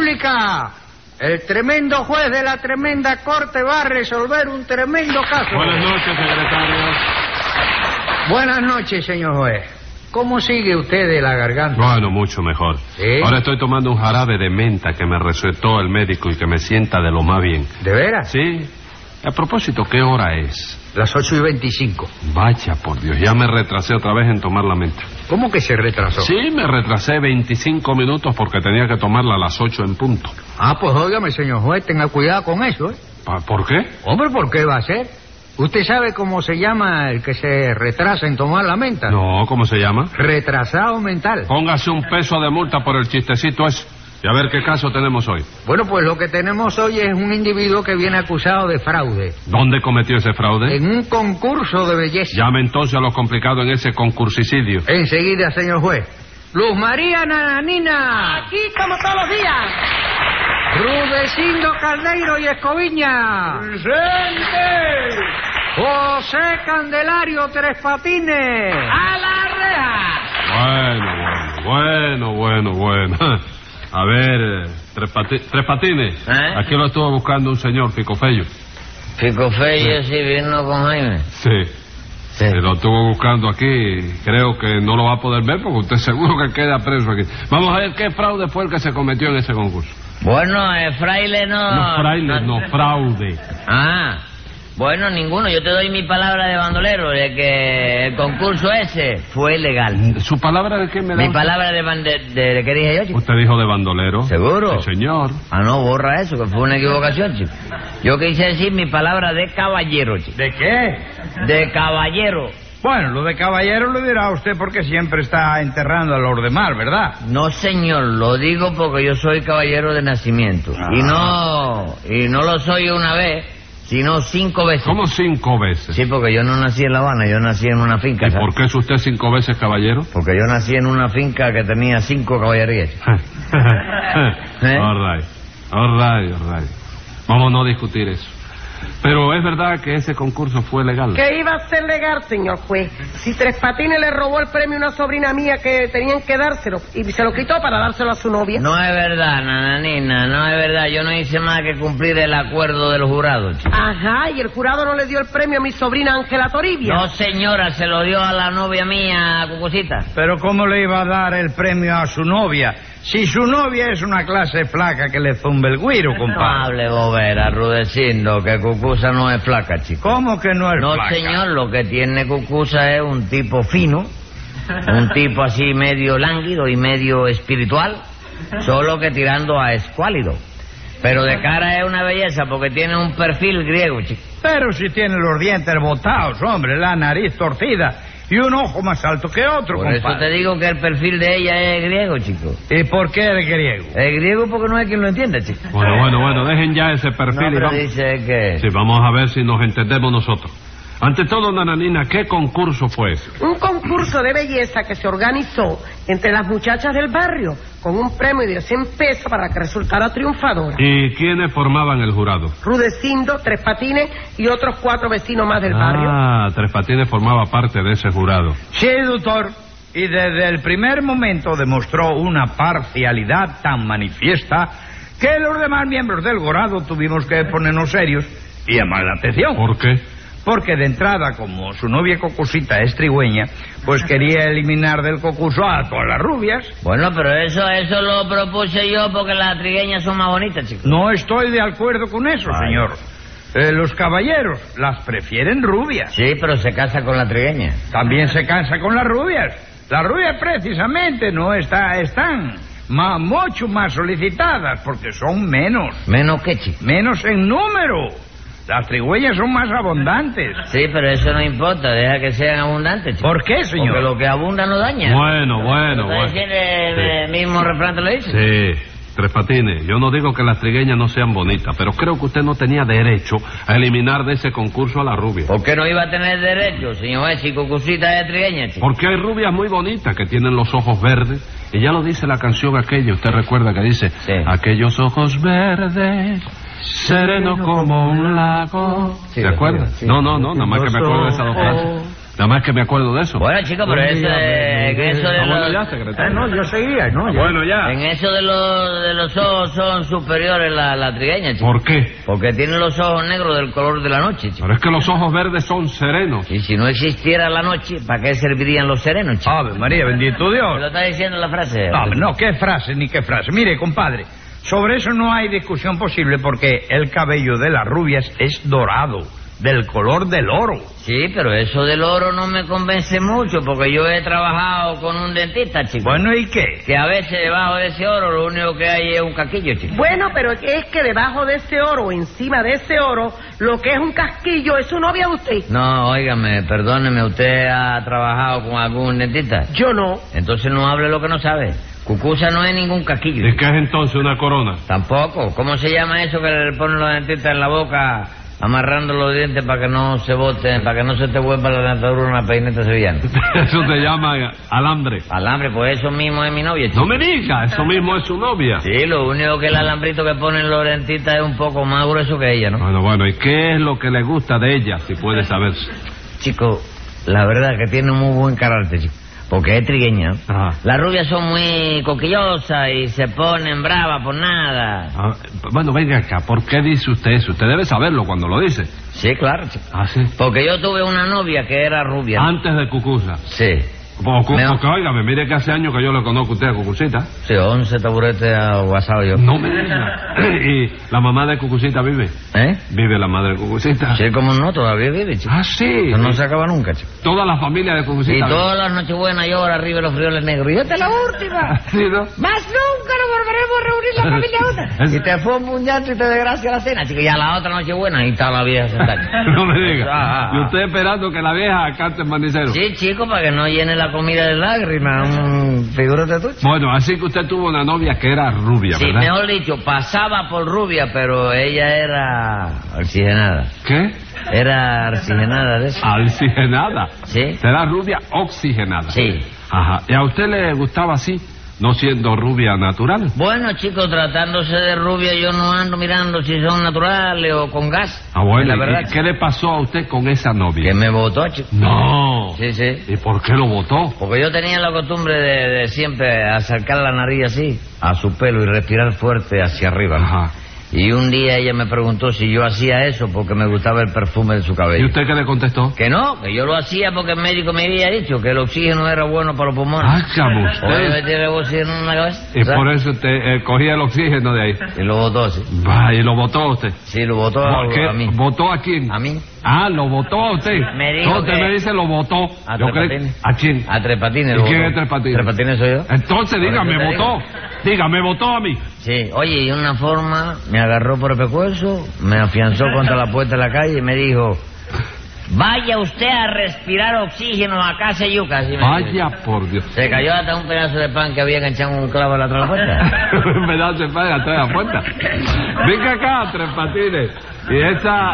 República. El tremendo juez de la tremenda corte va a resolver un tremendo caso. Buenas noches, secretario. Buenas noches, señor juez. ¿Cómo sigue usted de la garganta? Bueno, mucho mejor. ¿Sí? Ahora estoy tomando un jarabe de menta que me recetó el médico y que me sienta de lo más bien. ¿De veras? Sí. A propósito, ¿qué hora es? Las 8:25. Vaya, por Dios, ya me retrasé otra vez en tomar la menta. ¿Cómo que se retrasó? Sí, me retrasé 25 minutos porque tenía que tomarla a las 8 en punto. Pues óigame, señor juez, tenga cuidado con eso, ¿eh? ¿Por qué? Hombre, ¿por qué va a ser? ¿Usted sabe cómo se llama el que se retrasa en tomar la menta? No, ¿cómo se llama? Retrasado mental. Póngase un peso de multa por el chistecito ese. Y a ver qué caso tenemos hoy. Bueno, pues lo que tenemos hoy es un individuo que viene acusado de fraude. ¿Dónde cometió ese fraude? En un concurso de belleza. Llame entonces a lo complicado en ese concursicidio. Enseguida, señor juez. Luz María Nananina. Aquí como todos los días. Rudecindo Caldeiro y Escoviña. ¡Presente! José Candelario Tres Patines. ¡A la reja! Bueno. A ver, Tres Patines. Aquí lo estuvo buscando un señor, Ficofello. Ficofello sí vino con Jaime. Sí. Lo estuvo buscando aquí. Creo que no lo va a poder ver porque usted seguro que queda preso aquí. Vamos a ver qué fraude fue el que se cometió en ese concurso. Bueno, fraile no... No, fraile, no, fraude. Bueno, ninguno. Yo te doy mi palabra de bandolero de que el concurso ese fue legal. ¿Su palabra de qué me da? Mi palabra de ¿qué dije yo, chico? ¿Usted dijo de bandolero? ¿Seguro? Sí, señor. No, borra eso, que fue una equivocación, chico. Yo quise decir mi palabra de caballero, chico. ¿De qué? De caballero. Bueno, lo de caballero lo dirá usted porque siempre está enterrando a los demás, ¿verdad? No, señor, lo digo porque yo soy caballero de nacimiento. Y no lo soy una vez, sino 5 veces. ¿Cómo 5 veces? Sí, porque yo no nací en La Habana, yo nací en una finca. ¿Y ¿sabes? por qué es usted 5 veces caballero? Porque yo nací en una finca que tenía 5 caballerías. All right. Vamos a no discutir eso. Pero es verdad que ese concurso fue legal. ¿Qué iba a ser legal, señor juez? Si Tres Patines le robó el premio a una sobrina mía que tenían que dárselo y se lo quitó para dárselo a su novia. No es verdad, nananina, no es verdad. Yo no hice más que cumplir el acuerdo de los jurados. Ajá, y el jurado no le dio el premio a mi sobrina Ángela Toribia. No, señora, se lo dio a la novia mía, Cucucita. Pero ¿cómo le iba a dar el premio a su novia? Si su novia es una clase flaca que le zumbe el güiro, No compadre. hable bobera, Rudecindo, que Cucusa no es flaca, chico. ¿Cómo que no es No, flaca? señor, lo que tiene Cucusa es un tipo fino, un tipo así medio lánguido y medio espiritual, solo que tirando a escuálido. Pero de cara es una belleza porque tiene un perfil griego, chico. Pero si tiene los dientes botados, hombre, la nariz torcida y un ojo más alto que otro, Por compadre. eso te digo que el perfil de ella es griego, chico. ¿Y por qué el griego? Es griego porque no hay quien lo entienda, chico. Bueno, dejen ya ese perfil No, y pero vamos. dice que... Sí, vamos a ver si nos entendemos nosotros. Ante todo, Nananina, ¿qué concurso fue ese? Un concurso de belleza que se organizó entre las muchachas del barrio con un premio de 100 pesos para que resultara triunfadora. ¿Y quiénes formaban el jurado? Rudecindo, Tres Patines y otros 4 vecinos más del barrio. Tres Patines formaba parte de ese jurado. Sí, doctor. Y desde el primer momento demostró una parcialidad tan manifiesta que los demás miembros del jurado tuvimos que ponernos serios y llamar la atención. ¿Por qué? Porque de entrada, como su novia Cocosita es trigüeña, pues quería eliminar del concurso a todas las rubias. Bueno, pero eso lo propuse yo porque las trigueñas son más bonitas, chicos. No estoy de acuerdo con eso, señor. Los caballeros las prefieren rubias. Sí, pero se casa con la trigueña. También se cansa con las rubias. Las rubias precisamente no están mucho más solicitadas porque son menos. ¿Menos qué, chico? Menos en número. Las trigüeñas son más abundantes. Sí, pero eso no importa, deja que sean abundantes, chico. ¿Por qué, señor? Porque lo que abunda no daña. Bueno. El mismo refrán te lo dice. Sí, Tres Patines, yo no digo que las trigueñas no sean bonitas, pero creo que usted no tenía derecho a eliminar de ese concurso a la rubia. ¿Por qué no iba a tener derecho, señor? Si Cucucita es trigueña, chico. Porque hay rubias muy bonitas que tienen los ojos verdes. Y ya lo dice la canción aquella, usted recuerda que dice... Sí. Aquellos ojos verdes, serenos como un lago. Sí, ¿Se acuerda? sí. No, nada más que me acuerdo de esas dos frases. Nada más que me acuerdo de eso. Bueno, chico, pero eso de Bueno, los... ya, secretario. No, yo seguía, ¿no? Ya. Bueno, ya. En eso de los ojos son superiores la trigueña, chico. ¿Por qué? Porque tiene los ojos negros del color de la noche, chico. Pero es que los ojos verdes son serenos. Y si no existiera la noche, ¿para qué servirían los serenos, chico? Ave María, bendito Dios. ¿Me lo está diciendo la frase? No, qué frase ni qué frase. Mire, compadre, sobre eso no hay discusión posible porque el cabello de las rubias es dorado, del color del oro. Sí, pero eso del oro no me convence mucho porque yo he trabajado con un dentista, chico. Bueno, ¿y qué? Que a veces debajo de ese oro lo único que hay es un caquillo, chico. Bueno, pero es que debajo de ese oro, o encima de ese oro, lo que es un casquillo es su novia de usted. No, óigame, perdóneme, ¿usted ha trabajado con algún dentista? Yo no. Entonces no hable lo que no sabe. Cucusa no es ningún caquillo. ¿Y qué es entonces una corona? Tampoco. ¿Cómo se llama eso que le ponen los dentistas en la boca amarrando los dientes para que no se boten, para que no se te vuelva la dentadura una peineta sevillana? Eso se llama alambre. Alambre, pues eso mismo es mi novia, chico. No me diga, eso mismo es su novia. Sí, lo único que el alambrito que ponen los dentistas es un poco más grueso que ella, ¿no? Bueno, ¿y qué es lo que le gusta de ella, si puede saberse? Chico, la verdad que tiene muy buen carácter, chico. Porque es trigueña. Ajá. Las rubias son muy coquillosas y se ponen bravas por nada. Ah, bueno, venga acá, ¿por qué dice usted eso? Usted debe saberlo cuando lo dice. Sí, claro, chico. Ah, sí. Porque yo tuve una novia que era rubia. Antes de Cucusa. Sí. Porque, Me- óigame, mire que hace años que yo le conozco a usted a Cucucita. Sí, 11 taburetes aguasados yo. No me diga. ¿Y la mamá de Cucucita vive? ¿Eh? ¿Vive la madre de Cucucita? Sí, como no, todavía vive, chico. Ah, sí. Eso no se acaba nunca, chico. Toda la familia de Y Cucucita. todas las nochebuenas llora arriba de los frioles negros. Y esta es la última. Sí, ¿no? Más nunca nos volveremos a reunir la familia junta. Es- Y te forma un llanto y te desgracia la cena, chico. Y a la otra nochebuena ahí está la vieja sentada. No me diga. Ah. Y usted esperando que la vieja cante el manicero. Sí, chico, para que no llene la comida de lágrimas. Figúrate tú, chico. Bueno, así que usted tuvo una novia que era rubia, Sí, ¿verdad? mejor dicho, pasaba por rubia, pero ella era oxigenada. ¿Qué? Era oxigenada de eso. Alcigenada. Sí. Será rubia oxigenada. Sí. Ajá. ¿Y a usted le gustaba así, no siendo rubia natural? Bueno, chicos, tratándose de rubia, yo no ando mirando si son naturales o con gas. Ah, bueno. La ¿Y verdad. qué le pasó a usted con esa novia? Que me votó, chico. No. Sí, sí. ¿Y por qué lo votó? Porque yo tenía la costumbre de siempre acercar la nariz así, a su pelo, y respirar fuerte hacia arriba, ¿no? Ajá. Y un día ella me preguntó si yo hacía eso porque me gustaba el perfume de su ¿Y cabello. usted qué le contestó? Que no, que yo lo hacía porque el médico me había dicho que el oxígeno era bueno para los pulmones. Hágame Oye, me usted. tiene el oxígeno en la cabeza. Y ¿sabes? por eso usted cogía el oxígeno de ahí. Y lo votó, sí. Va, y lo votó usted. Sí, lo votó ¿Qué? a mí. ¿Votó a quién? ¿A mí? Ah, lo votó a usted. Me dijo No, usted que- me dice lo votó. ¿A Yo Tres creo- Patines? ¿A quién? A Tres Patines. ¿Y lo quién votó. es Tres Patines? Tres Patines soy yo. Entonces, Por dígame, eso te votó. Dígame, votó a mí. Sí, oye, y una forma me agarró por el pescuezo, me afianzó contra la puerta de la calle y me dijo: vaya usted a respirar oxígeno a casa de yuca. Así me dijo. Vaya por Dios. Se cayó hasta un pedazo de pan que había enganchado un clavo a la otra puerta. En verdad se paga atrás de la puerta. Venga acá, Tres Patines. ¿Y esa,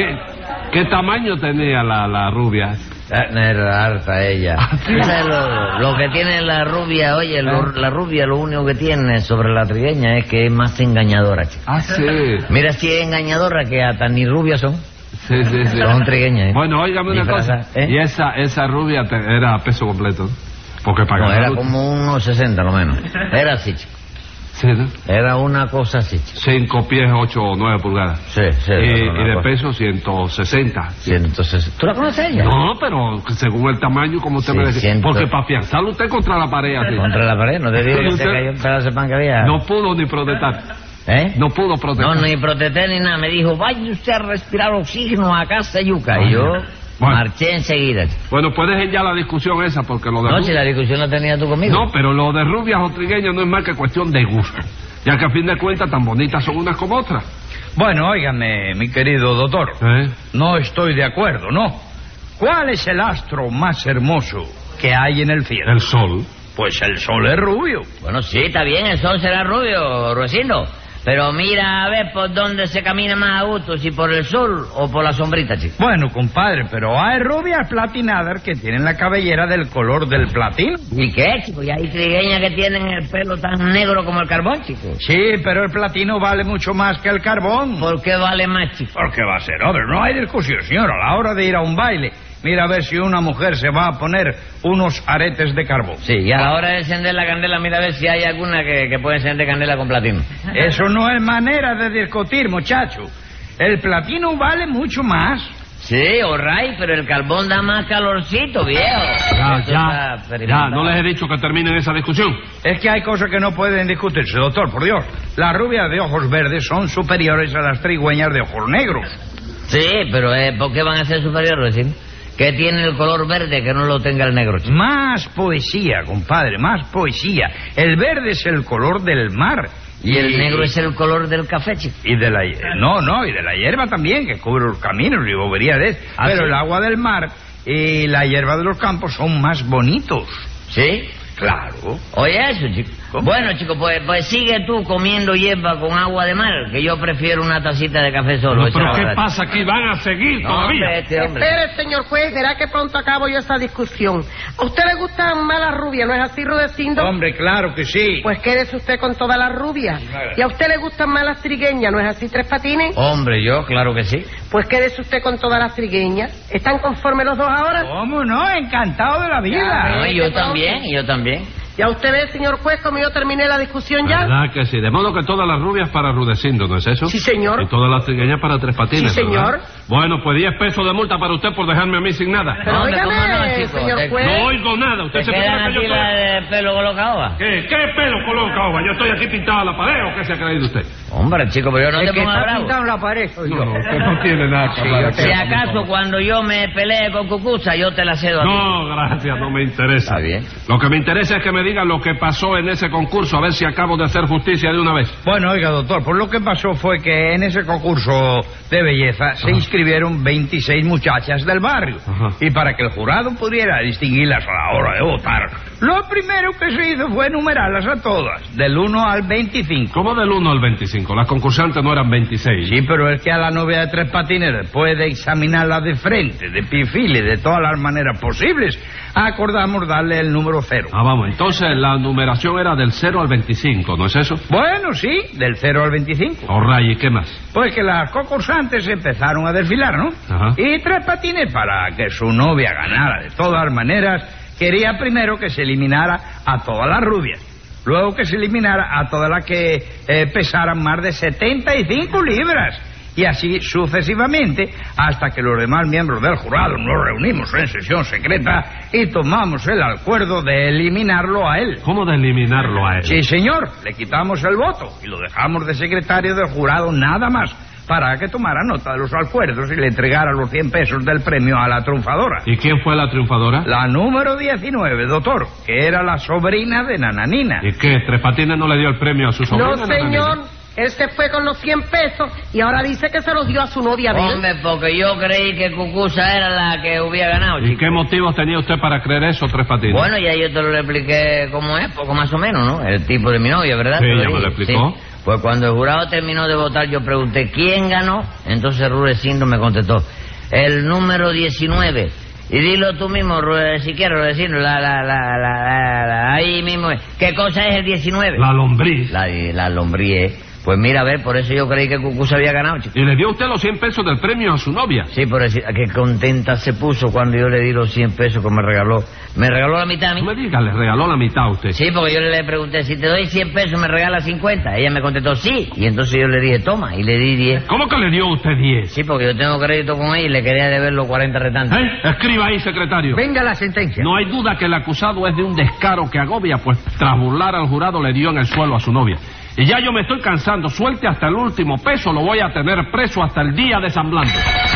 qué tamaño tenía la rubia? Era harta ella. ¿Sí? ¿Sabes lo que tiene la rubia? Oye, la rubia lo único que tiene sobre la trigueña es que es más engañadora, chico. Ah, sí. Mira si es engañadora que hasta ni rubias son. Sí, sí, sí. Son trigueñas, ¿eh? Bueno, óigame una cosa. Disfrazada, ¿eh? Y esa rubia era a peso completo, ¿no? Porque para No, ganar- era como unos 60 lo menos. Era así, chico. Sí, ¿no? Era una cosa así, chico. 5 pies, 8 o 9 pulgadas. Sí, sí. Y una de cosa. peso 160. Entonces, ¿tú la conoces a ella? No, pero según el tamaño, como usted Sí, me decía. siento- Porque para afianzarlo usted contra la pared así. Contra la pared, no te digo que se Usted- cayó un pedazo de pan que había. No pudo ni protestar. ¿Eh? No pudo protestar. No, ni protesté ni nada. Me dijo, vaya usted a respirar oxígeno a casa de yuca. Y yo Bueno. marché enseguida. Bueno, puedes dejar ya la discusión esa, porque lo de No, rubia- si la discusión la tenía tú conmigo. No, pero lo de rubias o trigueñas no es más que cuestión de gusto. Ya que a fin de cuentas tan bonitas son unas como otras. Bueno, óigame, mi querido doctor. No estoy de acuerdo, ¿no? ¿Cuál es el astro más hermoso que hay en el cielo? El sol. Pues el sol es rubio. Bueno, sí, está bien, el sol será rubio, Ruecino. Pero mira a ver por dónde se camina más a gusto, si por el sol o por la sombrita, chico. Bueno, compadre, pero hay rubias platinadas que tienen la cabellera del color del platino. ¿Y qué, chico? Y hay trigueñas que tienen el pelo tan negro como el carbón, chico. Sí, pero el platino vale mucho más que el carbón. ¿Por qué vale más, chico? ¿Por qué va a ser? Hombre, no hay discusión, señor. A la hora de ir a un baile mira a ver si una mujer se va a poner unos aretes de carbón. Sí, y a la hora de encender la candela, mira a ver si hay alguna que puede encender candela con platino. Eso no es manera de discutir, muchacho. El platino vale mucho más. Sí, alright, pero el carbón da más calorcito, viejo. Ya, no les he dicho que terminen esa discusión. Es que hay cosas que no pueden discutirse, doctor, por Dios. Las rubias de ojos verdes son superiores a las trigüeñas de ojos negros. Sí, pero ¿por qué van a ser superiores, sí? ¿Qué tiene el color verde que no lo tenga el negro, chico? Más poesía, compadre, más poesía. El verde es el color del mar. Y el negro es el color del café, chico. Y de la y de la hierba también, que cubre los caminos y bobería de eso. Pero ¿sí? El agua del mar y la hierba de los campos son más bonitos. ¿Sí? Claro. Oye eso, chico. ¿Cómo? Bueno, chico, pues sigue tú comiendo hierba con agua de mar, que yo prefiero una tacita de café solo. ¿Pero qué pasa aquí? ¿Van a seguir todavía? Hombre. Espere, señor juez, verá que pronto acabo yo esa discusión. ¿A usted le gustan más las rubias, no es así, Rudecindo? Hombre, claro que sí. Pues quédese usted con todas las rubias. ¿Y a usted le gustan más las trigueñas, no es así, Tres Patines? Hombre, yo, claro que sí. Pues quédese usted con todas las trigueñas. ¿Están conformes los dos ahora? ¿Cómo no? Encantado de la vida. No, y yo también. Ya usted ve, señor juez, como yo terminé la discusión ya. ¿Verdad que sí? De modo que todas las rubias para Rudecindo, ¿no es eso? Sí, señor. Y todas las trigueñas para Tres Patines, Sí, señor. ¿verdad? Bueno, pues 10 pesos de multa para usted por dejarme a mí sin nada. Pero Hombre, óigame, ¿cómo no, chico? señor juez. No oigo nada. Usted ¿Te se quedan figura que yo aquí la estoy... de pelo colocado? ¿Qué pelo color caoba? ¿Yo estoy aquí pintado a la pared o qué se ha creído usted? Hombre, chico, pero yo no El te que pongas está bravo. pintado en la pared soy yo. No, usted no tiene nada que hablar. Si acaso cuando yo me pelee con Cucuza, yo te la cedo a ti. No, gracias, no me interesa. Está bien. Lo que me interesa es que me digan lo que pasó en ese concurso, a ver si acabo de hacer justicia de una vez. Bueno, oiga, doctor, pues lo que pasó fue que en ese concurso de belleza se inscribieron 26 muchachas del barrio. Ajá. Y para que el jurado pudiera distinguirlas a la hora de votar, lo primero que se hizo fue enumerarlas a todas, del 1 al 25. ¿Cómo del 1 al 25? Las concursantes no eran 26. Sí, pero es que a la novia de Tres Patines, después de examinarla de frente, de perfil y de todas las maneras posibles, acordamos darle el número 0. Ah, vamos, entonces la numeración era del 0 al 25, ¿no es eso? Bueno, sí, del 0 al 25. ¿Y qué más? Pues que las concursantes empezaron a desfilar, ¿no? Ajá. Y Tres Patines, para que su novia ganara de todas maneras, quería primero que se eliminara a todas las rubias. Luego que se eliminara a todas las que pesaran más de 75 libras. Y así sucesivamente, hasta que los demás miembros del jurado nos reunimos en sesión secreta y tomamos el acuerdo de eliminarlo a él. ¿Cómo de eliminarlo a él? Sí, señor, le quitamos el voto y lo dejamos de secretario del jurado nada más, para que tomara nota de los acuerdos y le entregara los 100 pesos del premio a la triunfadora. ¿Y quién fue la triunfadora? La número 19, doctor, que era la sobrina de Nananina. ¿Y qué? ¿Tres Patines no le dio el premio a su sobrina? No, señor. Él se fue con los 100 pesos y ahora dice que se los dio a su novia de él. Hombre, porque yo creí que Cucuza era la que hubiera ganado, ¿Y chico. qué motivos tenía usted para creer eso, Tres Patines? Bueno, ya yo te lo expliqué cómo es, poco más o menos, ¿no? El tipo de mi novia, ¿verdad? Sí, Te ya me dije. lo explicó. Sí. Pues cuando el jurado terminó de votar, yo pregunté ¿quién ganó? Entonces Rudecindo me contestó, el número 19. Y dilo tú mismo, si quieres, Rudecindo, ahí mismo. ¿Qué cosa es el 19? La lombriz. La lombriz. Pues mira, a ver, por eso yo creí que Cucuza había ganado, chico. ¿Y le dio usted los 100 pesos del premio a su novia? Sí, por decir, qué contenta se puso cuando yo le di los 100 pesos que me regaló. Me regaló la mitad a mí. No me diga, le regaló la mitad a usted. Sí, porque yo le pregunté, si te doy 100 pesos, ¿me regalas 50? Ella me contestó, sí. Y entonces yo le dije, toma, y le di 10. ¿Cómo que le dio usted 10? Sí, porque yo tengo crédito con ella y le quería deber los 40 restantes. Escriba ahí, secretario. Venga la sentencia. No hay duda que el acusado es de un descaro que agobia, pues tras burlar al jurado le dio en el suelo a su novia. Y ya yo me estoy cansando, suelte hasta el último peso, lo voy a tener preso hasta el día de San Blanco.